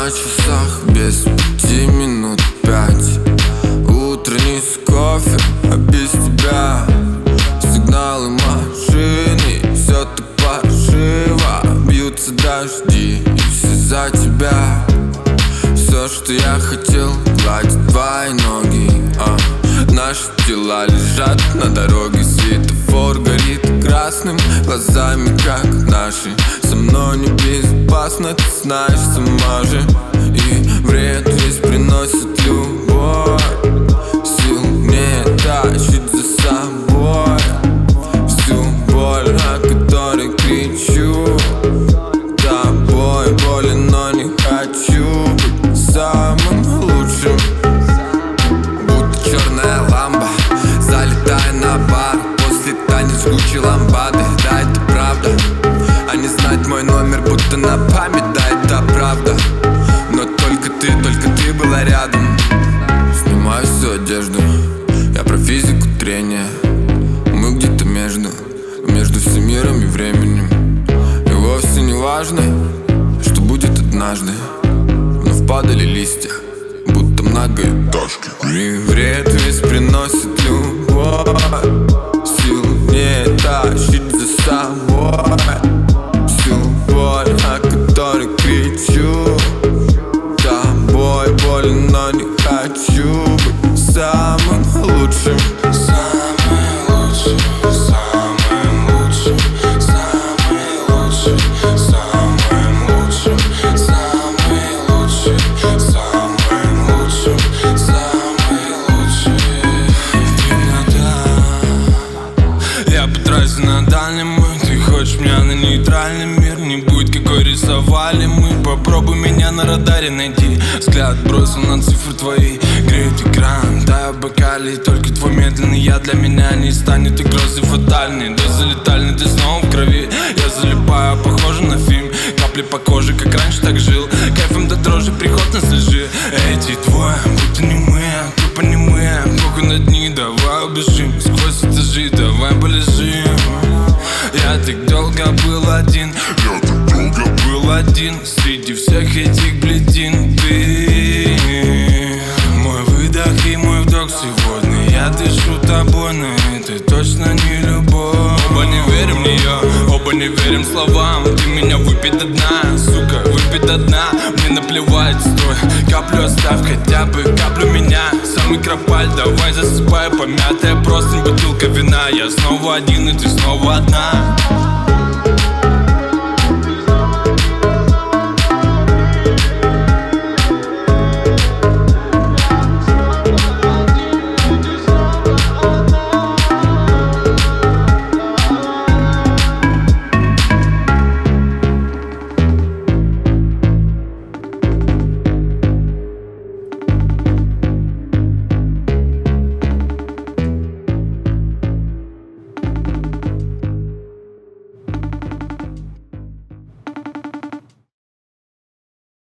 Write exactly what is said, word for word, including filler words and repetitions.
На часах без пяти минут пять. Утренний с кофе, а без тебя сигналы машины, все так паршиво. Бьются дожди, и все за тебя. Все, что я хотел, гладить твои ноги, а наши тела лежат на дороге. Светофор горит красным, глазами как наши. Со мной небезопасно, ты знаешь сама же. И вред весь приносит любовь. Сил не тащит за собой всю боль, о которой кричу. Тобой болен, но не хочу быть самым лучшим. Будто черная ламба, залетая на бар. После танец жгучей ламбады. Да, это правда. А не знать мой номер, будто на память. Да, это правда. Но только ты, только ты была рядом. Снимаю всю одежду, я про физику трения. Мы где-то между, между всем миром и временем. И вовсе не важно, что будет однажды. Вновь падали листья, будто многоэтажки. И вред весь приносит любовь. Сил не тащить за собой всю боль, о которой кричу. Тобой болен, но не хочу быть самым лучшим. Самым лучшим, самым лучшим, самый лучший, самым лучшим, самый лучший, самым лучшим, самый лучший. Темнота. Я потрачу на дальнем, ты хочешь меня на нейтральный мир. Не будь какой рисовали мы. Попробуй меня на радаре найти. Взгляд бросил на цифры твои. Греет экран, таю в бокале. Только твой медленный я для меня не станет угрозой фатальной. Да залетальный ты снова в крови. Я залипаю, похоже на фильм. Капли по коже, как раньше так жил. Кайфом до дрожи, приход на слежи. Эти двое, будто не мы, тупо не мы. Похуй на дни, давай убежим. Сквозь этажи, давай полежим. Я так долго был один. Я так долго был один среди всех этих бледин. Ты мой выдох и мой вдох сегодня. Я дышу тобой, но это точно не любовь. Оба не верим в нее, оба не верим словам. Ты меня выпей до дна, сука, выпей до дна. Мне наплевать, стой, каплю оставь, хотя бы каплю меня. Самый кропаль, давай засыпай, помятая простынь, бутылка вина. Я снова один, и ты снова одна.